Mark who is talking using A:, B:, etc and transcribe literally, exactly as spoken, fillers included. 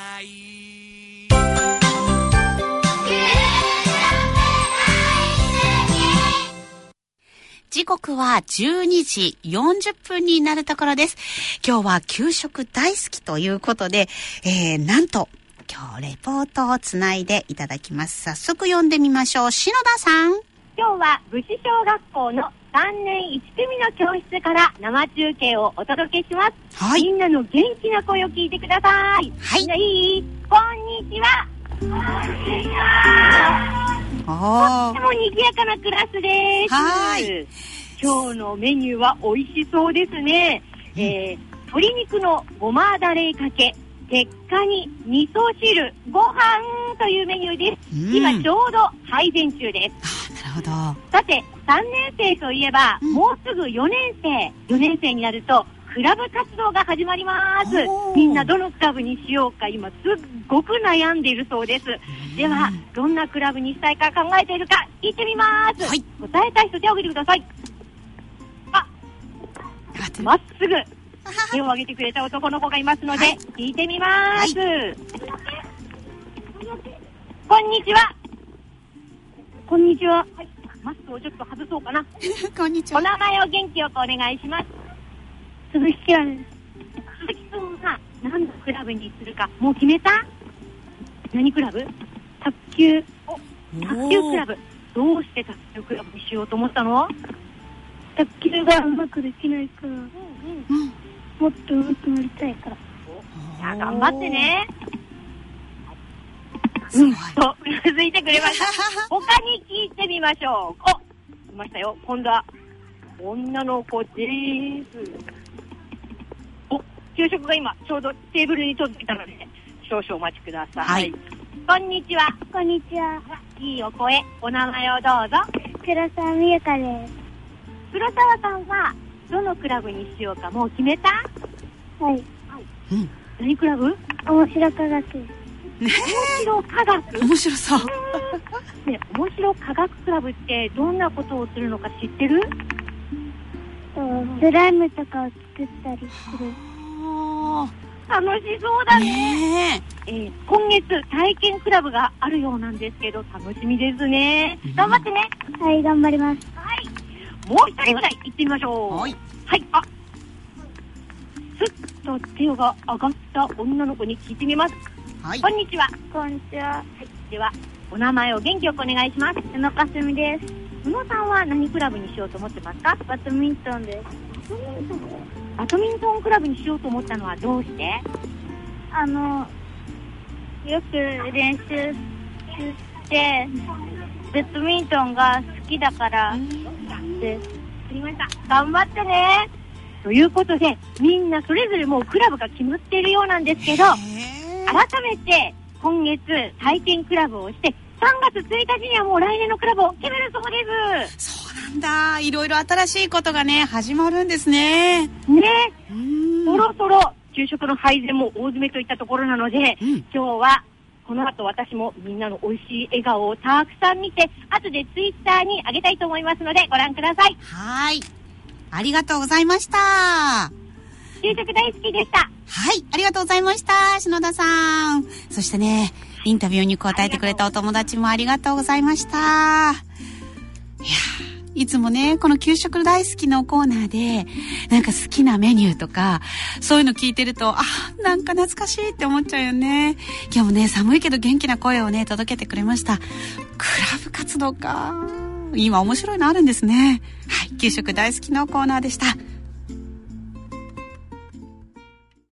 A: ない。
B: 時刻はじゅうにじよんじゅっぷんになるところです。今日は給食大好きということで、えー、なんと今日レポートをつないでいただきます。早速読んでみましょう。篠田さん。
C: 今日は武士小学校のさんねんいち組の教室から生中継をお届けします。はい。みんなの元気な声を聞いてください。はい。みんないい？こんにちは。こんにちは。とっても賑やかなクラスです。はい。今日のメニューは美味しそうですね。うん、えー、鶏肉のごまだれかけ、鉄火に味噌汁、ご飯というメニューです。うん、今ちょうど配膳中です。
B: あ、なるほど。
C: さて、さんねん生といえば、うん、もうすぐよねん生。よねん生になると、クラブ活動が始まります。みんなどのクラブにしようか今すっごく悩んでいるそうです。ではどんなクラブにしたいか考えているか聞いてみます。はい、答えたい人手を挙げてください。あ、まっすぐ手を挙げてくれた男の子がいますので、はい、聞いてみます、はい、こんにちは。こんにちは。はい、マスクをちょっと外そうかな
B: こんにちは。
C: お名前を元気よくお願いします。鈴木ちゃんです。鈴木くんが何のクラブにするかもう決めた？何クラブ？卓球。お、卓球クラブ。どうして卓球クラブにしようと思ったの？卓球がうまくできないから、うんうん、もっと上手くなりたいから。じゃあ頑張ってね。うんとうなずいてくれました他に聞いてみましょう。お、いましたよ。今度は女の子です。給食が今ちょうどテーブルに届いたので少々お待ちください。はい、こんにちは。こんにちは。いいお声。お名前をどうぞ。黒沢美優香です。黒沢さんはどのクラブにしようかもう決めた？はい、はい、うん、何クラブ？面白科学。面白科学？
B: 面白そう
C: ね、面白科学クラブってどんなことをするのか知ってる？スライムとかを作ったりする。楽しそうだね。ねえー、今月体験クラブがあるようなんですけど楽しみですね。頑張ってね。はい、頑張ります。はい。もう一人ぐらい行ってみましょう。はい。はい。あ、すっと手が上がった女の子に聞いてみます。はい。こんにちは。こんにちは。はい。ではお名前を元気よくお願いします。宇野かすみです。宇野さんは何クラブにしようと思ってますか？バドミントンです。バドミントン？バドミントンクラブにしようと思ったのはどうして？あの、よく練習して、バドミントンが好きだからです。わかりました。頑張ってね。ということで、みんなそれぞれもうクラブが決まっているようなんですけど、改めて今月体験クラブをして、さんがつついたちにはもう来年のクラブを決めるそうです。
B: そうなんだ。いろいろ新しいことがね始まるんですね。
C: ね。そろそろ給食の配膳も大詰めといったところなので、うん、今日はこの後私もみんなの美味しい笑顔をたくさん見て後でツイッターに上げたいと思いますのでご覧ください。
B: はい。ありがとうございました。
C: 給食大好きでした。
B: はい。ありがとうございました。篠田さん。そしてね。インタビューに答えてくれたお友達もありがとうございました。いや、いつもね、この給食大好きのコーナーで、なんか好きなメニューとか、そういうの聞いてると、あ、なんか懐かしいって思っちゃうよね。今日もね、寒いけど元気な声をね、届けてくれました。クラブ活動か。今面白いのあるんですね。はい、給食大好きのコーナーでした。